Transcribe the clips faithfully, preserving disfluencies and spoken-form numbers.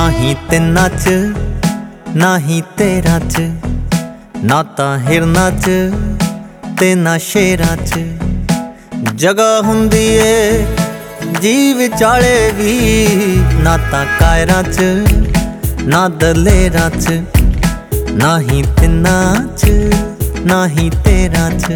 नाही तिन्ना च नाही तेरा च, ना तां हिरना च ते ना शेरां च। जगह हुंदी ए जी विचाले भी, ना तां कायरां च ना दलेरां च। नाही तिन्ना च नाही तेरा च।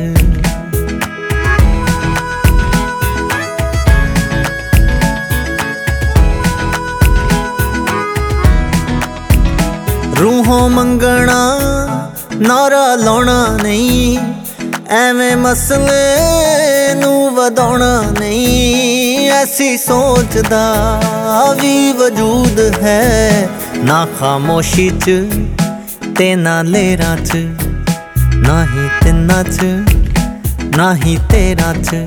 रूहों मंगना नारा लाउणा नहीं, एवें मसले नू वधाउणा नहीं। ऐसी सोच दा भी वजूद है, ना खामोशी च ते ना लेरां च। नाही तिन्ना च नाही तेरा च।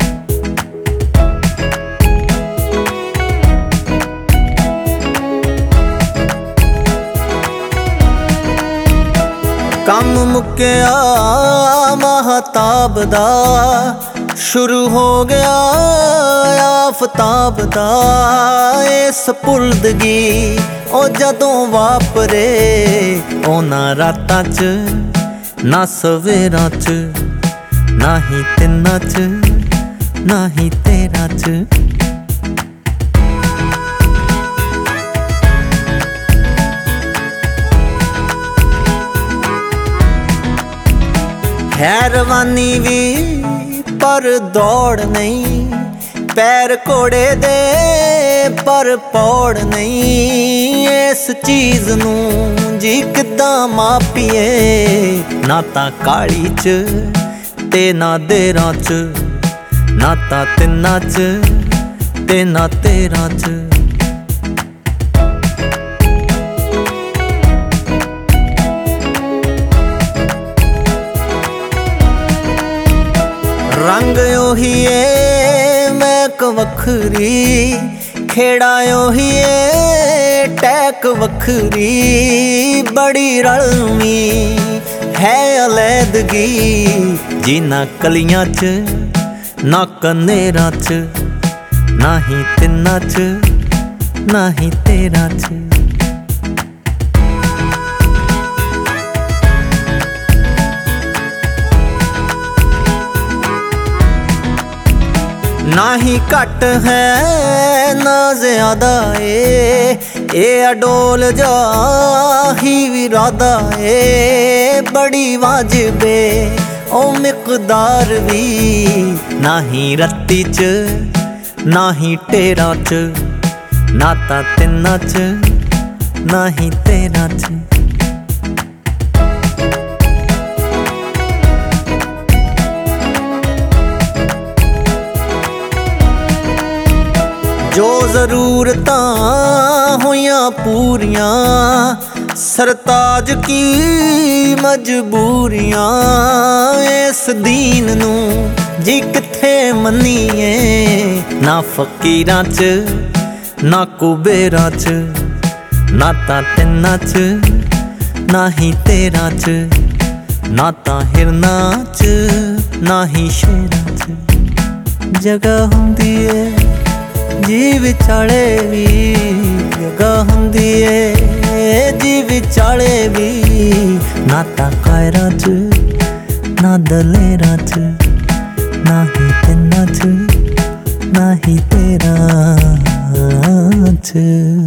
कम मुक्या महताब दा, शुरू हो गया आफताब दा। इस पुलदगी ओ जदों वापरे, ओ ना रातां च ना सवेरां च। नाही तिन्ना च नाही तेरा च। है रवानी भी पर दौड़ नहीं, पैर घोड़े दे पर पौड़ नहीं। इस चीज़ नू जी किद्दां मापीए, ना तां काली च ते ना देरां च। ना तां तिन्ना च ते ना तेरां च। रंग ओही है महक वखरी, खेड़ा ओही है टैक वखरी। बड़ी रलवी है अलैदगी जी, ना कलियां च ना कनेरां च। नाही तिन्ना च नाही तेरा च। ना ही घट है ना ज्यादा ए, ए अडोल जा ही विरादा ए। बड़ी वाजिबे ओ मिकदार भी, ना ही रत्ती च ना ही टेरा च। ना तां तिन्ना च ना ही तेरा च। जो ज़रूरतां होइयां पूरियां, सरताज की मजबूरियां। इस दीन नू जी किथे मन्नीए, ना फकीरां च ना कुबेरां च। ना तां तिन्ना च ना ही तेरा च। ना तां हिरना च ना ही शेरां च। जगह हुंदी ए जी विचाले भी, जगह हुंदी ए जी विचाले भी। ना तां कायरां च ना दलेरां च। ना ही तिन्ना च ना ही तेरा च।